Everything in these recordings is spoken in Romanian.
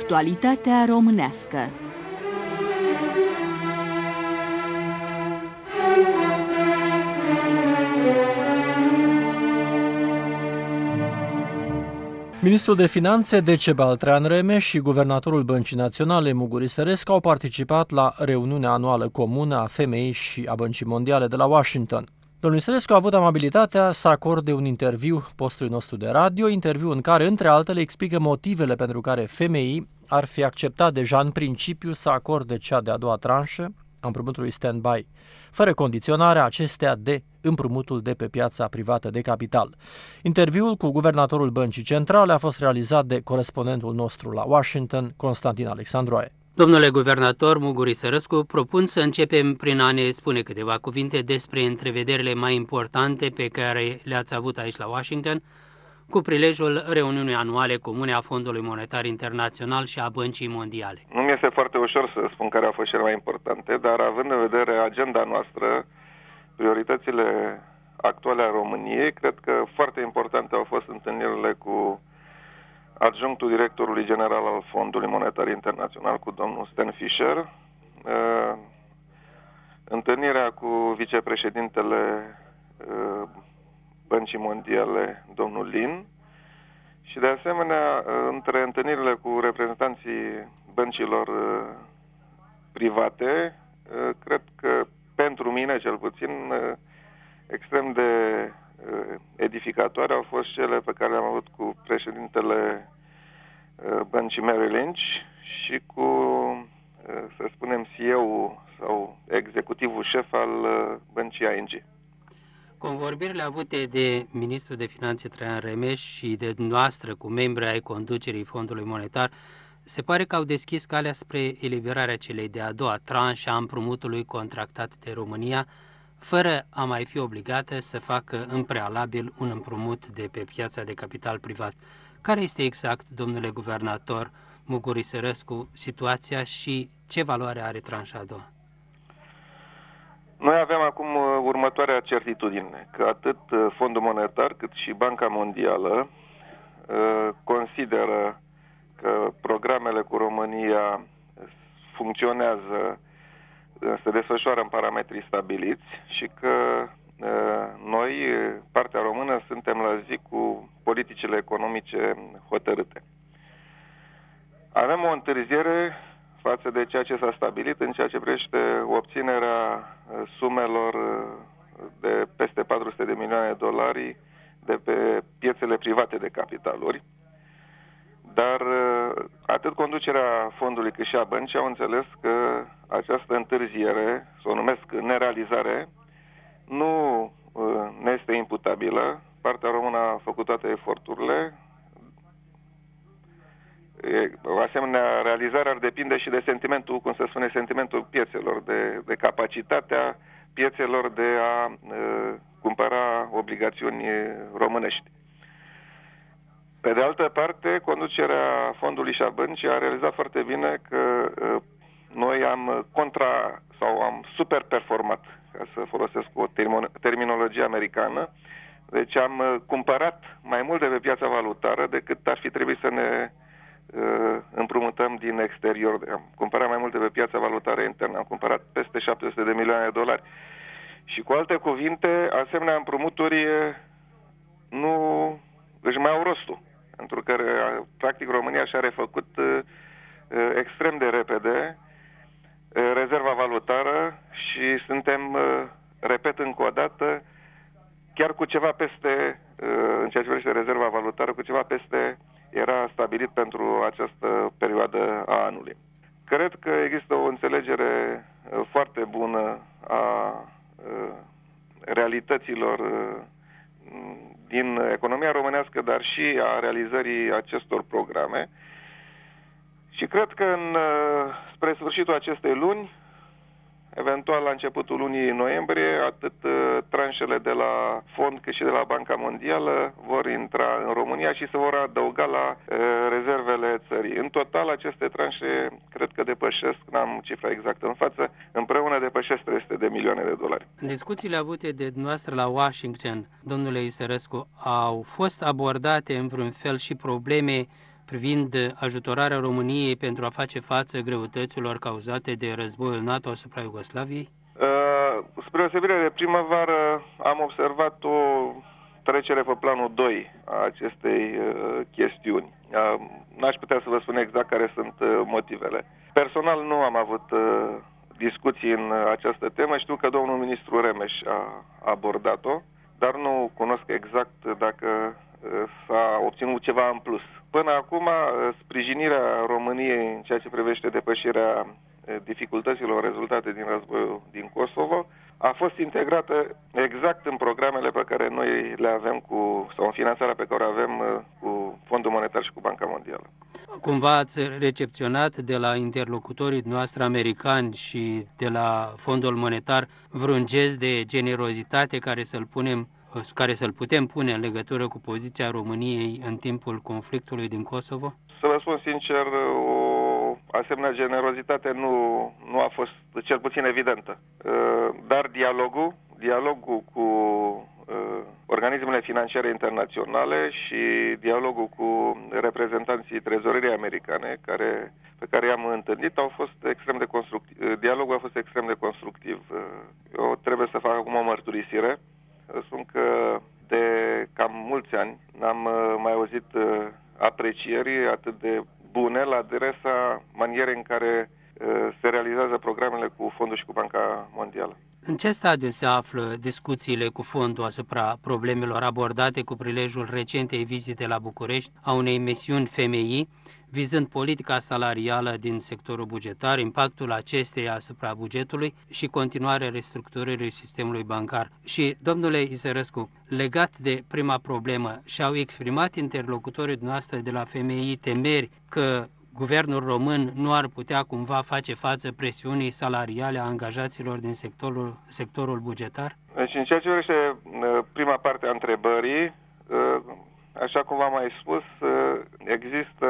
Actualitatea românească. Ministrul de Finanțe Dece Baltrean-Remeș și guvernatorul Băncii Naționale Muguri Sărescu au participat la reuniunea anuală comună a FMI și a Băncii Mondiale de la Washington. Domnul Sărescu a avut amabilitatea să acorde un interviu postului nostru de radio, interviu în care, între altele, explică motivele pentru care FMI ar fi acceptat deja în principiu să acorde cea de-a doua tranșă a împrumutului stand-by, fără condiționarea acestea de împrumutul de pe piața privată de capital. Interviul cu guvernatorul Băncii Centrale a fost realizat de corespondentul nostru la Washington, Constantin Alexandroae. Domnule guvernator Muguri Sărescu, propun să începem prin a ne spune câteva cuvinte despre întrevederile mai importante pe care le-ați avut aici la Washington, cu prilejul reuniunii anuale comune a Fondului Monetar Internațional și a Băncii Mondiale. Nu mi este foarte ușor să spun care au fost cele mai importante, dar având în vedere agenda noastră, prioritățile actuale a României, cred că foarte importante au fost întâlnirile cu adjunctul directorului general al Fondului Monetar Internațional, cu domnul Stan Fischer, întâlnirea cu vicepreședintele Băncii Mondiale, domnul Lin, și de asemenea, între întâlnirile cu reprezentanții băncilor private, cred că pentru mine, cel puțin, extrem de edificatoare au fost cele pe care le-am avut cu președintele Băncii Merrill Lynch și cu, să spunem, CEO-ul sau executivul șef al Băncii ING. Convorbirile avute de ministrul de Finanțe Traian Remeș și de noastră cu membrii ai conducerii Fondului Monetar se pare că au deschis calea spre eliberarea celei de-a doua tranșe a împrumutului contractat de România, fără a mai fi obligată să facă în prealabil un împrumut de pe piața de capital privat. Care este exact, domnule guvernator Muguri Sărescu, situația și ce valoare are tranșa a doua? Noi avem acum următoarea certitudine, că atât Fondul Monetar cât și Banca Mondială consideră că programele cu România funcționează, se desfășoară în parametrii stabiliți și că noi, partea română, suntem la zi cu politicile economice hotărâte. Avem o întârziere față de ceea ce s-a stabilit în ceea ce privește obținerea sumelor de peste 400 de milioane de dolari de pe piețele private de capitaluri. Dar atât conducerea fondului cât și a băncii au înțeles că această întârziere, să o numesc nerealizare, nu ne este imputabilă. Partea română a făcut toate eforturile. O asemenea realizare ar depinde și de sentimentul, cum se spune, sentimentul piețelor, de capacitatea piețelor de a cumpăra obligațiuni românești. Pe de altă parte, conducerea fondului și a băncii a realizat foarte bine că noi am am superperformat, ca să folosesc o terminologie americană. Deci am cumpărat mai mult de pe piața valutară decât ar fi trebuit să ne împrumutăm din exterior. Am cumpărat mai mult de pe piața valutară internă, am cumpărat peste 700 de milioane de dolari. Și cu alte cuvinte, asemenea împrumuturi nu își mai au rostul, pentru că practic România și-a refăcut extrem de repede rezerva valutară și suntem, repet încă o dată, chiar cu ceva peste, în ceea ce privește rezerva valutară, cu ceva peste era stabilit pentru această perioadă a anului. Cred că există o înțelegere foarte bună a realităților din economia românească, dar și a realizării acestor programe. Și cred că spre sfârșitul acestei luni, eventual la începutul lunii noiembrie, atât tranșele de la fond cât și de la Banca Mondială vor intra în România și se vor adăuga la rezervele țării. În total, aceste tranșe cred că depășesc, n-am cifra exactă în față, împreună depășesc 300 de milioane de dolari. Discuțiile avute de dumneavoastră la Washington, domnule Sărescu, au fost abordate în vreun fel și probleme privind ajutorarea României pentru a face față greutăților cauzate de războiul NATO asupra Iugoslaviei? Spre osebire de primăvară, am observat o trecere pe planul 2 a acestei chestiuni. N-aș putea să vă spun exact care sunt motivele. Personal nu am avut discuții în această temă. Știu că domnul ministru Remeș a abordat-o, dar nu cunosc exact dacă s-a obținut ceva în plus. Până acum, sprijinirea României în ceea ce privește depășirea dificultăților rezultate din războiul din Kosovo a fost integrată exact în programele pe care noi le avem sau în finanțarea pe care o avem cu Fondul Monetar și cu Banca Mondială. Cumva ați recepționat de la interlocutorii noastre americani și de la Fondul Monetar vreun gest de generozitate care să-l putem pune în legătură cu poziția României în timpul conflictului din Kosovo? Să vă spun sincer, o asemenea generozitate nu a fost cel puțin evidentă. Dar dialogul cu organismele financiare internaționale și dialogul cu reprezentanții trezoreriei americane pe care i-am întâlnit au fost extrem de constructiv. Dialogul a fost extrem de constructiv. Eu trebuie să fac acum o mărturisire. Spun că de cam mulți ani n-am mai auzit aprecieri atât de bune la adresa manierei în care se realizează programele cu Fondul și cu Banca Mondială. În ce stadiu se află discuțiile cu Fondul asupra problemelor abordate cu prilejul recentei vizite la București a unei misiuni FMI, vizând politica salarială din sectorul bugetar, impactul acesteia asupra bugetului și continuarea restructurării sistemului bancar? Și, domnule Isărescu, legat de prima problemă, și-au exprimat interlocutorii noastre de la FMI temeri că guvernul român nu ar putea cumva face față presiunii salariale a angajaților din sectorul bugetar? Deci, în ceea ce privește prima parte a întrebării, așa cum v-am mai spus, există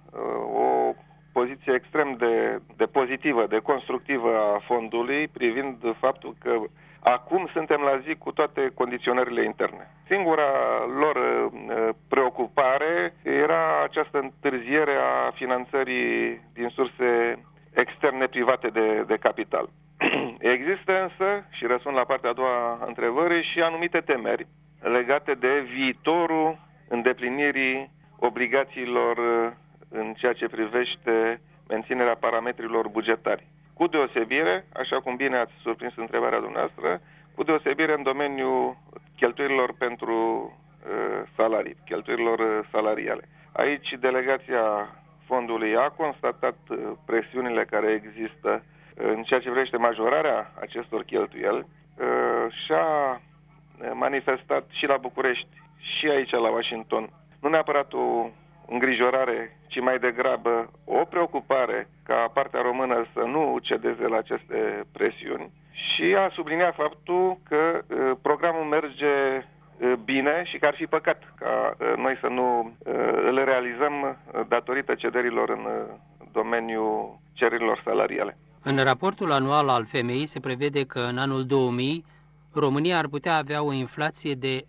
o poziție extrem de pozitivă, de constructivă a fondului, privind faptul că acum suntem la zi cu toate condiționările interne. Singura lor preocupare era această întârziere a finanțării din surse externe private de capital. Există însă, și răspund la partea a doua a întrebării, și anumite temeri legate de viitorul îndeplinirii obligațiilor în ceea ce privește menținerea parametrilor bugetari. Cu deosebire, așa cum bine ați surprins întrebarea dumneavoastră, cu deosebire în domeniul cheltuielilor pentru salarii, cheltuielilor salariale. Aici delegația fondului a constatat presiunile care există în ceea ce privește majorarea acestor cheltuieli și a manifestat și la București și aici la Washington, nu neapărat o îngrijorare, ci mai degrabă o preocupare ca partea română să nu cedeze la aceste presiuni și a subliniat faptul că programul merge bine și că ar fi păcat ca noi să nu îl realizăm datorită cederilor în domeniul cererilor salariale. În raportul anual al FMI se prevede că în anul 2000 România ar putea avea o inflație de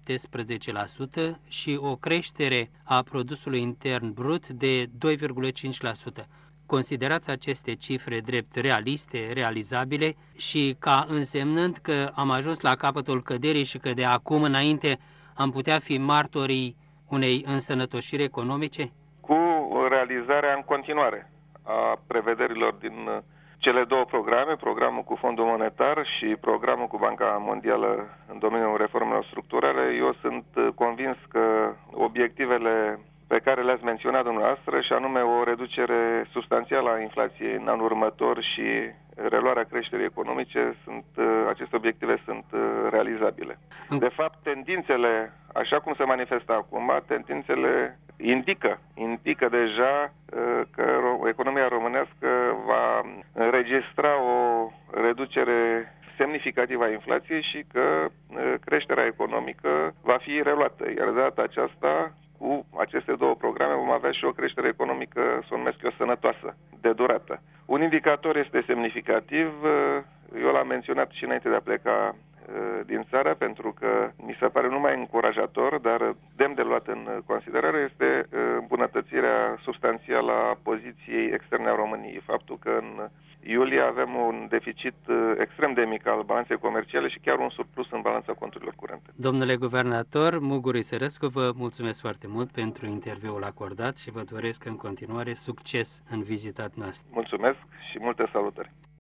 17% și o creștere a produsului intern brut de 2,5%. Considerați aceste cifre drept realiste, realizabile și ca însemnând că am ajuns la capătul căderii și că de acum înainte am putea fi martorii unei însănătoșiri economice? Cu realizarea în continuare a prevederilor din cele două programe, programul cu Fondul Monetar și programul cu Banca Mondială în domeniul reformelor structurale, eu sunt convins că obiectivele pe care le-ați menționat dumneavoastră, și anume o reducere substanțială a inflației în anul următor și reluarea creșterii economice, aceste obiective sunt realizabile. De fapt, tendințele, așa cum se manifestă acum, tendințele indică deja că economia românească va înregistra o reducere semnificativă a inflației și că creșterea economică va fi reluată. Iar de data aceasta, cu aceste două programe vom avea și o creștere economică, să o numesc eu, sănătoasă, de durată. Un indicator este semnificativ, eu l-am menționat și înainte de a pleca din țară, pentru că mi se pare numai încurajator, dar demn de luat în considerare este îmbunătățirea substanțială a poziției externe a României. Faptul că în iulie avem un deficit extrem de mic al balanței comerciale și chiar un surplus în balanța conturilor curente. Domnule guvernator Muguri Sărescu, vă mulțumesc foarte mult pentru interviul acordat și vă doresc în continuare succes în vizita noastră. Mulțumesc și multe salutări!